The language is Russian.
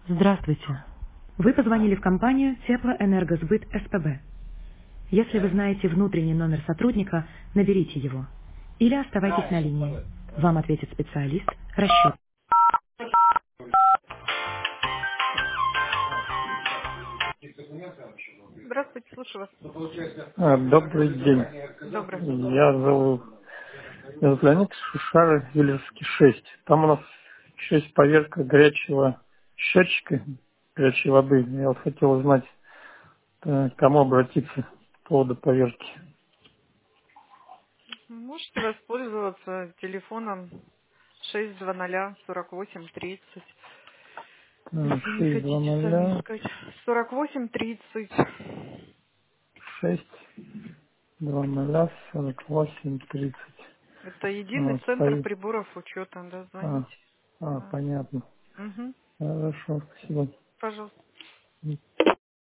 Здравствуйте. Вы позвонили в компанию Теплоэнергосбыт СПБ. Если вы знаете внутренний номер сотрудника, наберите его. Или оставайтесь на линии. Вам ответит специалист. Расчет. Здравствуйте, слушаю вас. Добрый день. Добрый. Я зовут Леонид Шушара, Юльевский 6. Там у нас еще есть поверка горячего счетчика, горячей воды. Я вот хотел узнать, к кому обратиться по поводу поверки. Можете воспользоваться телефоном 620-48-30. Если не хотите сами 620 искать. 48-30. 620 48 30. Это единый Вот, центр стоит. приборов учета, да, А, звоните. Да. понятно. Угу. Хорошо, спасибо. Пожалуйста.